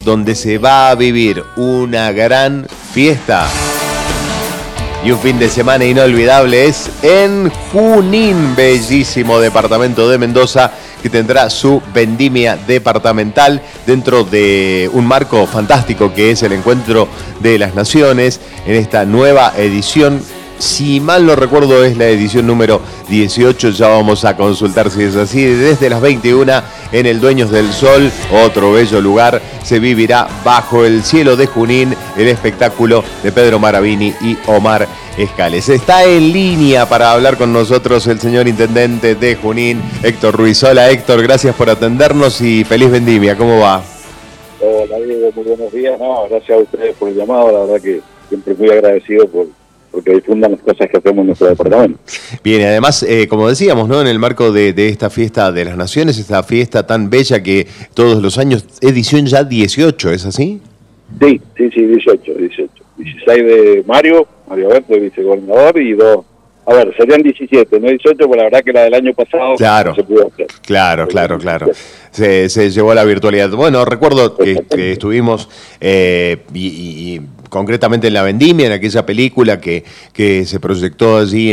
donde se va a vivir una gran fiesta y un fin de semana inolvidable es en Junín, bellísimo departamento de Mendoza, que tendrá su vendimia departamental dentro de un marco fantástico que es el Encuentro de las Naciones en esta nueva edición. Si mal no recuerdo es la edición número 18, ya vamos a consultar si es así. Desde las 21 en el Dueños del Sol, otro bello lugar, se vivirá bajo el cielo de Junín el espectáculo de Pedro Maravini y Omar Escales. Está en línea para hablar con nosotros el señor intendente de Junín, Héctor Ruiz. Hola Héctor, gracias por atendernos y feliz vendimia, ¿cómo va? Hola Diego, muy buenos días. No, gracias a ustedes por el llamado, la verdad que siempre muy agradecido porque difundan las cosas que hacemos en nuestro departamento. Bien, y además, como decíamos, ¿no? En el marco de esta fiesta de las Naciones, esta fiesta tan bella que todos los años, edición ya 18, ¿es así? Sí, 18. 16 de Mario Alberto, vicegobernador, y 2, serían 17, no 18, pero la verdad que la del año pasado claro, no se pudo hacer. Claro. Se llevó a la virtualidad. Bueno, recuerdo que estuvimos y concretamente en la vendimia, en aquella película que se proyectó allí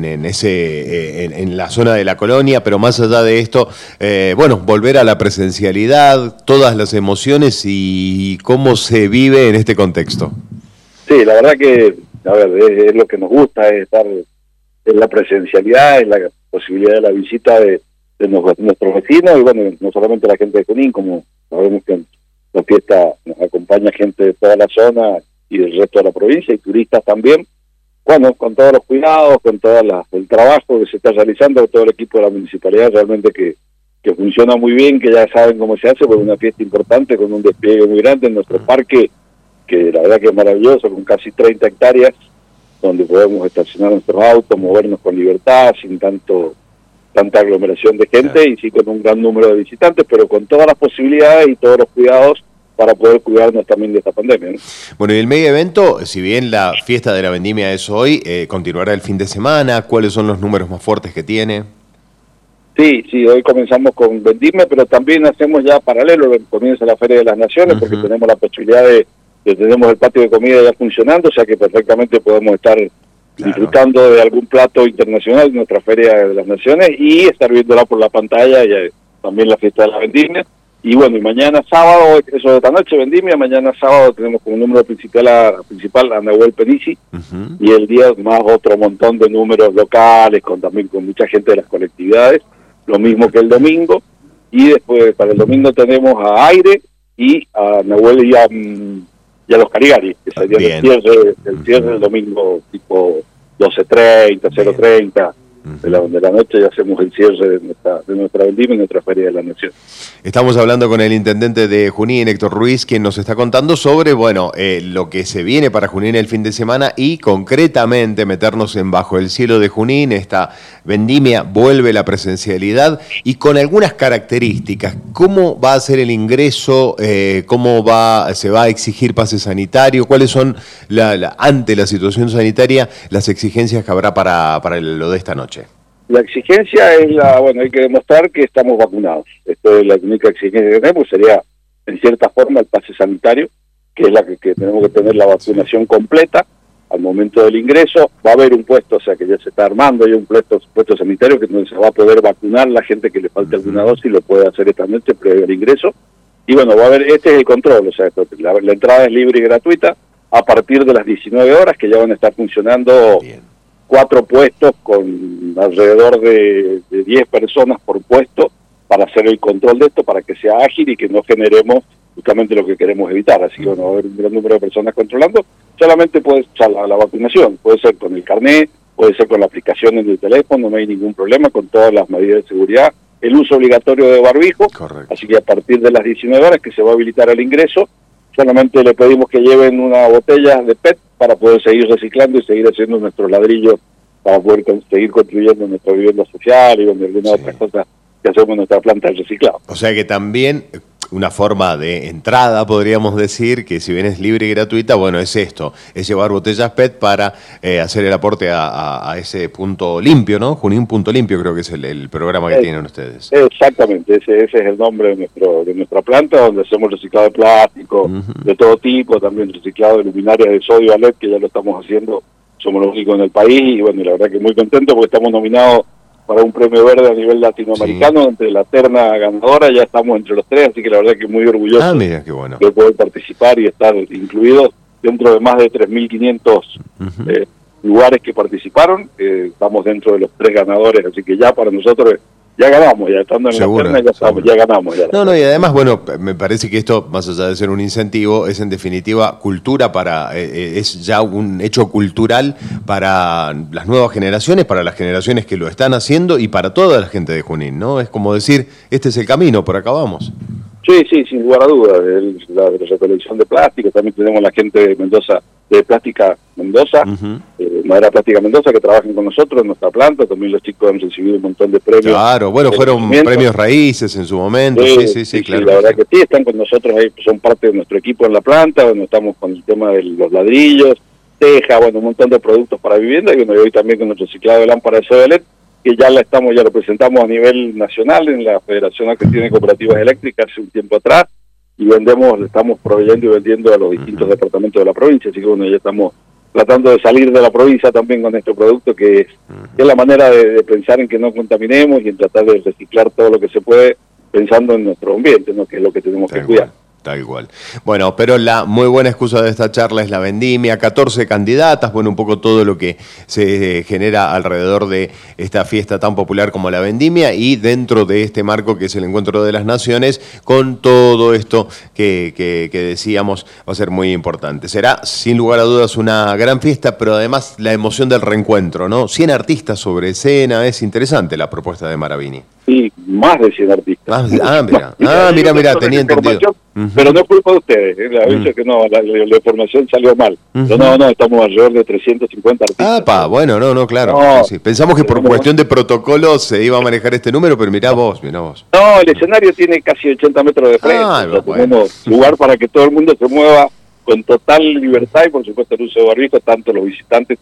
en la zona de la colonia, pero más allá de esto, volver a la presencialidad, todas las emociones y cómo se vive en este contexto. Sí, la verdad que, es lo que nos gusta, es estar en la presencialidad, en la posibilidad de la visita de nuestros vecinos, y bueno, no solamente la gente de Junín, como sabemos que en la fiesta nos acompaña gente de toda la zona y del resto de la provincia, y turistas también, bueno, con todos los cuidados, con todo el trabajo que se está realizando, todo el equipo de la municipalidad, realmente que funciona muy bien, que ya saben cómo se hace, porque es una fiesta importante, con un despliegue muy grande en nuestro parque, que la verdad que es maravilloso, con casi 30 hectáreas, donde podemos estacionar nuestros autos, movernos con libertad, sin tanta aglomeración de gente, claro. Y sí con un gran número de visitantes, pero con todas las posibilidades y todos los cuidados para poder cuidarnos también de esta pandemia, ¿no? Bueno, y el mega evento, si bien la fiesta de la vendimia es hoy, continuará el fin de semana. ¿Cuáles son los números más fuertes que tiene? Sí, hoy comenzamos con vendimia, pero también hacemos ya paralelo, comienza la Feria de las Naciones, porque tenemos la posibilidad de tenemos el patio de comida ya funcionando, o sea que perfectamente podemos estar disfrutando de algún plato internacional de nuestra Feria de las Naciones y estar viéndola por la pantalla, y también la fiesta de la vendimia. Y bueno, y mañana sábado, eso de esta noche, vendimia, mañana sábado tenemos como número principal a Nahuel Penici, y el día más otro montón de números locales, también con mucha gente de las colectividades, lo mismo que el domingo, y después para el domingo tenemos a Aire y a Nahuel y a los Carigari, que sería el cierre del domingo tipo 12:30, 0:30 de la noche, y hacemos el cierre de nuestra vendimia y nuestra Feria de la Nación. Estamos hablando con el intendente de Junín, Héctor Ruiz, quien nos está contando sobre lo que se viene para Junín el fin de semana y concretamente meternos en Bajo el Cielo de Junín. Esta vendimia vuelve la presencialidad y con algunas características. ¿Cómo va a ser el ingreso? ¿Cómo se va a exigir pase sanitario? ¿Cuáles son, ante la situación sanitaria, las exigencias que habrá para lo de esta noche? La exigencia es hay que demostrar que estamos vacunados. Esto es la única exigencia que tenemos, sería en cierta forma el pase sanitario, que es la que tenemos que tener la vacunación completa al momento del ingreso. Va a haber un puesto, o sea que ya se está armando, hay un puesto sanitario que donde se va a poder vacunar la gente que le falte alguna dosis, lo puede hacer esta noche previo al ingreso. Y bueno, va a haber, este es el control, o sea, la entrada es libre y gratuita a partir de las 19 horas, que ya van a estar funcionando 4 puestos con alrededor de 10 personas por puesto para hacer el control de esto, para que sea ágil y que no generemos justamente lo que queremos evitar. Así que va a haber un gran número de personas controlando. Solamente puede ser la vacunación, puede ser con el carnet, puede ser con la aplicación en el teléfono, no hay ningún problema, con todas las medidas de seguridad. El uso obligatorio de barbijo. Correcto. Así que a partir de las 19 horas que se va a habilitar el ingreso, solamente le pedimos que lleven una botella de PET para poder seguir reciclando y seguir haciendo nuestros ladrillos, para poder seguir construyendo nuestra vivienda social y algunas otras cosas que hacemos en nuestra planta de reciclado. O sea que también una forma de entrada, podríamos decir, que si bien es libre y gratuita, bueno, es esto, es llevar botellas PET para hacer el aporte a ese punto limpio, ¿no? Junín Punto Limpio creo que es el programa que tienen ustedes. Exactamente, ese es el nombre de nuestra planta, donde hacemos reciclado de plástico, de todo tipo, también reciclado de luminarias de sodio a LED, que ya lo estamos haciendo, somos los únicos en el país, y bueno, la verdad que muy contento porque estamos nominados para un premio verde a nivel latinoamericano, entre la terna ganadora, ya estamos entre los 3, así que la verdad que muy orgulloso mira, qué bueno. de poder participar y estar incluidos dentro de más de 3.500 lugares que participaron. Estamos dentro de los 3 ganadores, así que ya para nosotros ya ganamos, ya estando en Seguro, la terna ya ganamos. Ya. No, y además, bueno, me parece que esto, más allá de ser un incentivo, es en definitiva cultura es ya un hecho cultural para las nuevas generaciones, para las generaciones que lo están haciendo y para toda la gente de Junín, ¿no? Es como decir, este es el camino, por acá vamos. Sí, sin lugar a dudas, la recolección de plástico, también tenemos la gente de Mendoza, de Plástica Mendoza, Madera Plástica Mendoza, que trabajan con nosotros en nuestra planta, también los chicos han recibido un montón de premios. Claro, bueno, fueron premios raíces en su momento, sí, claro. La verdad que sí, están con nosotros ahí, son parte de nuestro equipo en la planta, donde estamos con el tema de los ladrillos, teja, bueno, un montón de productos para vivienda, y bueno, y hoy también con nuestro reciclado de lámparas de sodio LED, que ya lo presentamos a nivel nacional en la Federación Argentina de Cooperativas Eléctricas hace un tiempo atrás, y estamos proveyendo y vendiendo a los distintos departamentos de la provincia, así que bueno, ya estamos tratando de salir de la provincia también con este producto, que es la manera de pensar en que no contaminemos y en tratar de reciclar todo lo que se puede, pensando en nuestro ambiente, ¿no? Que es lo que tenemos que cuidar. Tal cual. Bueno, pero la muy buena excusa de esta charla es la vendimia, 14 candidatas, bueno, un poco todo lo que se genera alrededor de esta fiesta tan popular como la vendimia, y dentro de este marco que es el Encuentro de las Naciones, con todo esto que decíamos, va a ser muy importante. Será, sin lugar a dudas, una gran fiesta, pero además la emoción del reencuentro, ¿no? 100 artistas sobre escena, es interesante la propuesta de Maravini. Sí, más de 100 artistas. Mira, tenía entendido. Pero no es culpa de ustedes, la aviso que no, la información salió mal. Pero no, estamos alrededor de 350 artistas. Bueno, claro. Sí. Pensamos que por cuestión de protocolo se iba a manejar este número, pero mirá vos. No, el escenario tiene casi 80 metros de frente. Tenemos lugar para que todo el mundo se mueva con total libertad y por supuesto el uso de barbijo, tanto los visitantes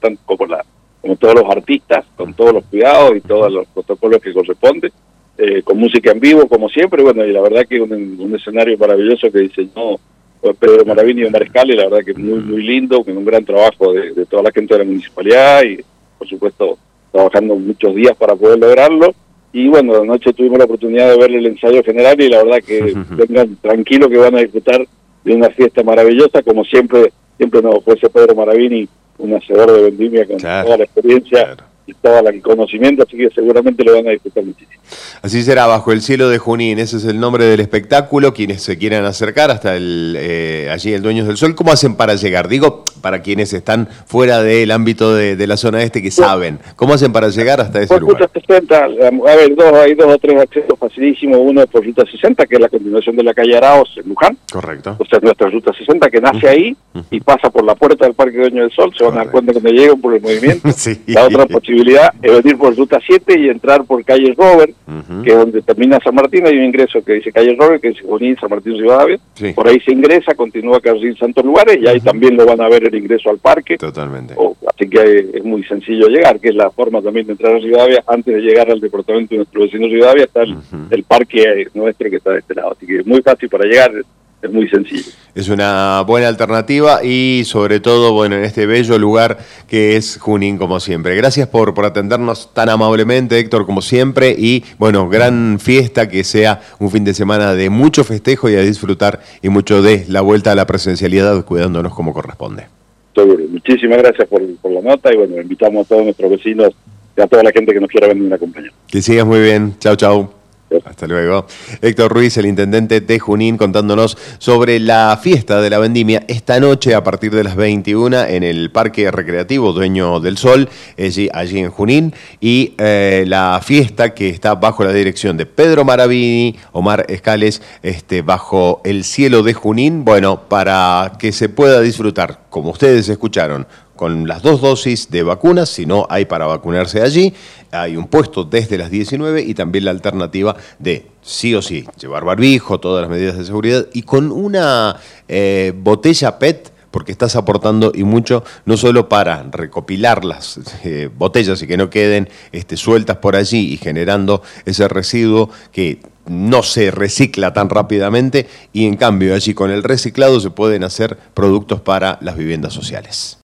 como todos los artistas, con todos los cuidados y todos los protocolos que corresponden. Con música en vivo, como siempre, bueno, y la verdad que un escenario maravilloso que diseñó Pedro Maravini y Omar Escale, la verdad que muy lindo, con un gran trabajo de toda la gente de la municipalidad y, por supuesto, trabajando muchos días para poder lograrlo. Y bueno, anoche tuvimos la oportunidad de ver el ensayo general y la verdad que vengan tranquilos que van a disfrutar de una fiesta maravillosa, como siempre nos ofrece Pedro Maravini, un hacedor de vendimia con toda la experiencia y todo el conocimiento, así que seguramente lo van a disfrutar muchísimo. Así será, Bajo el Cielo de Junín, ese es el nombre del espectáculo. Quienes se quieran acercar hasta allí el Dueños del Sol, ¿cómo hacen para llegar? Digo, para quienes están fuera del ámbito de la zona este que saben, ¿cómo hacen para llegar hasta ese lugar? Ruta 60, hay dos o tres accesos facilísimos, uno es por Ruta 60, que es la continuación de la calle Araos en Luján. Correcto. O sea, nuestra Ruta 60 que nace ahí y pasa por la puerta del Parque Dueños del Sol, se van a dar cuenta cuando lleguen por el movimiento. La otra posibilidad es venir por Ruta 7 y entrar por calle Robert, que es donde termina San Martín, hay un ingreso que dice calle Robert, que es Junín, San Martín, Rivadavia. Por ahí se ingresa, continúa Carril Santos Lugares, y ahí también lo van a ver el ingreso al parque. Totalmente. Así que es muy sencillo llegar, que es la forma también de entrar a Rivadavia. Antes de llegar al departamento de nuestro vecino Rivadavia está el parque nuestro que está de este lado. Así que es muy fácil para llegar. Es muy sencillo. Es una buena alternativa y sobre todo, bueno, en este bello lugar que es Junín, como siempre. Gracias por atendernos tan amablemente, Héctor, como siempre, y bueno, gran fiesta, que sea un fin de semana de mucho festejo y a disfrutar, y mucho de la vuelta a la presencialidad, cuidándonos como corresponde. Seguro. Muchísimas gracias por la nota y bueno, invitamos a todos nuestros vecinos y a toda la gente que nos quiera venir a acompañar. Que sigas muy bien. Chau. Hasta luego. Héctor Ruiz, el intendente de Junín, contándonos sobre la fiesta de la vendimia esta noche a partir de las 21 en el Parque Recreativo Dueños del Sol, allí en Junín, y la fiesta que está bajo la dirección de Pedro Maravini, Omar Escales, Bajo el Cielo de Junín, bueno, para que se pueda disfrutar, como ustedes escucharon, con las 2 dosis de vacunas, si no hay para vacunarse allí, hay un puesto desde las 19 y también la alternativa de sí o sí llevar barbijo, todas las medidas de seguridad y con una botella PET, porque estás aportando y mucho, no solo para recopilar las botellas y que no queden sueltas por allí y generando ese residuo que no se recicla tan rápidamente, y en cambio allí con el reciclado se pueden hacer productos para las viviendas sociales.